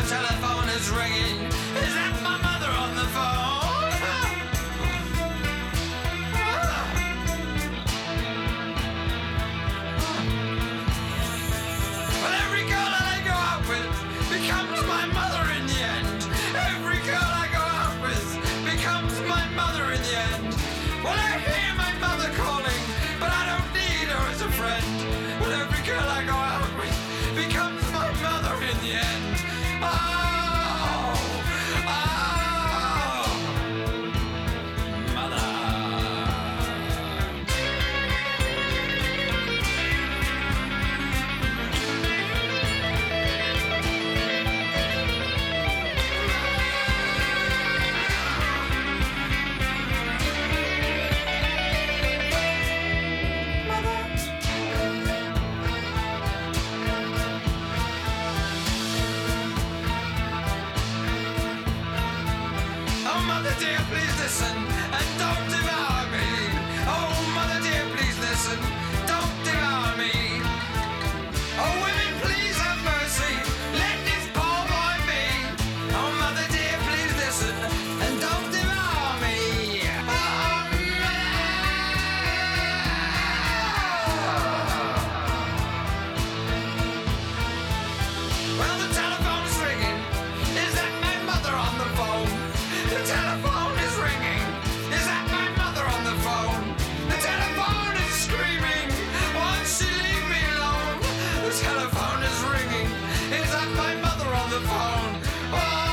the telephone is ringing. Is that my mother on the phone? Well, every girl that I go out with becomes my mother in the end. Every girl I go out with becomes my mother in the end. Well, I hear my mother calling, but I don't need her as a friend. Well, every girl I go out with becomes my mother in the end. Oh, oh, mother. Oh, mother dear, please listen and don't devour me. Oh, mother dear, please listen, don't devour me. Oh, women, please have mercy, let this poor boy be. Oh, mother dear, please listen and don't devour me. Oh, well, the telephone is ringing. Is that my mother on the phone? The telephone is ringing. Is that my mother on the phone? The telephone is screaming. Won't she leave me alone? The telephone is ringing. Is that my mother on the phone? Oh.